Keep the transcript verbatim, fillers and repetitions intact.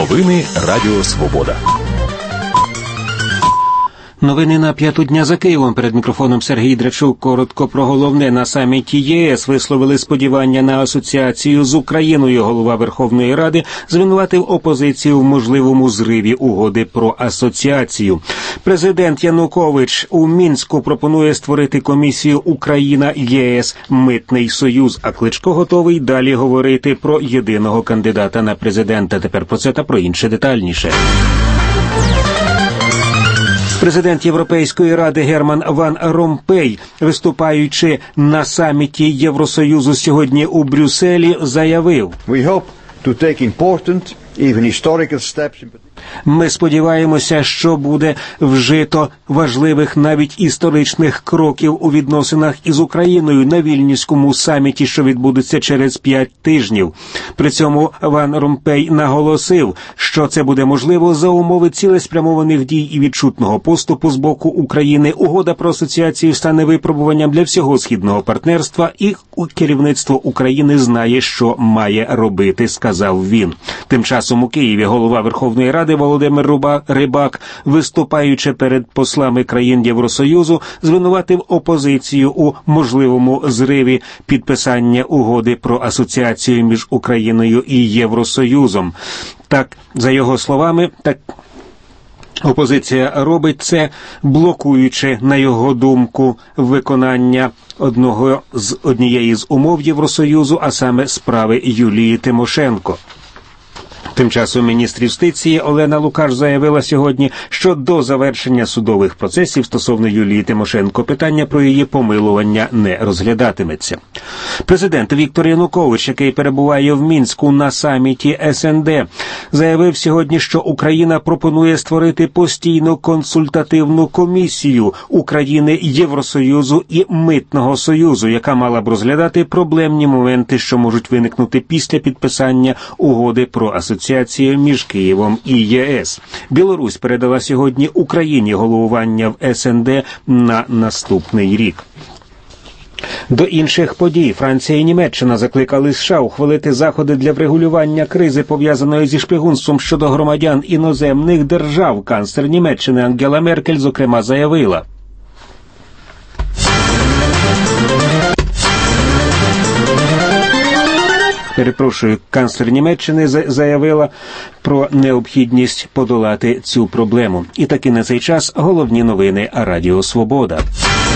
Новини Радіо Свобода. Новини на п'яту дня за Києвом. Перед мікрофоном Сергій Драчук. Коротко про головне. На саміті ЄС висловили сподівання на асоціацію з Україною. Голова Верховної Ради звинуватив опозицію в можливому зриві угоди про асоціацію. Президент Янукович у Мінську пропонує створити комісію Україна-ЄС Митний союз. А Кличко готовий далі говорити про єдиного кандидата на президента. Тепер про це та про інше детальніше. Президент Європейської ради Герман Ван Ромпей, виступаючи на саміті Євросоюзу сьогодні у Брюсселі, заявив: We hope to take important, even historical steps. Ми сподіваємося, що буде вжито важливих, навіть історичних кроків у відносинах із Україною на Вільнюському саміті, що відбудеться через п'ять тижнів. При цьому Ван Ромпей наголосив, що це буде можливо за умови цілеспрямованих дій і відчутного поступу з боку України. Угода про асоціацію стане випробуванням для всього східного партнерства, і керівництво України знає, що має робити, сказав він. Тим часом у Києві голова Верховної Ради Володимир Рибак, виступаючи перед послами країн Євросоюзу, звинуватив опозицію у можливому зриві підписання угоди про асоціацію між Україною і Євросоюзом. Так, за його словами, так опозиція робить це, блокуючи, на його думку, виконання одного з однієї з умов Євросоюзу, а саме справи Юлії Тимошенко. Тим часом міністр юстиції Олена Лукаш заявила сьогодні, що до завершення судових процесів стосовно Юлії Тимошенко питання про її помилування не розглядатиметься. Президент Віктор Янукович, який перебуває в Мінську на саміті ес ен де, заявив сьогодні, що Україна пропонує створити постійну консультативну комісію України, Євросоюзу і Митного союзу, яка мала б розглядати проблемні моменти, що можуть виникнути після підписання угоди про асоціацію між Києвом і ЄС. Білорусь передала сьогодні Україні головування в ес ен де на наступний рік. До інших подій. Франція і Німеччина закликали США ухвалити заходи для врегулювання кризи, пов'язаної зі шпигунством щодо громадян іноземних держав. Канцлер Німеччини Ангела Меркель, зокрема, заявила: Перепрошую, канцлер Німеччини заявила про необхідність подолати цю проблему. І таки на цей час головні новини Радіо Свобода.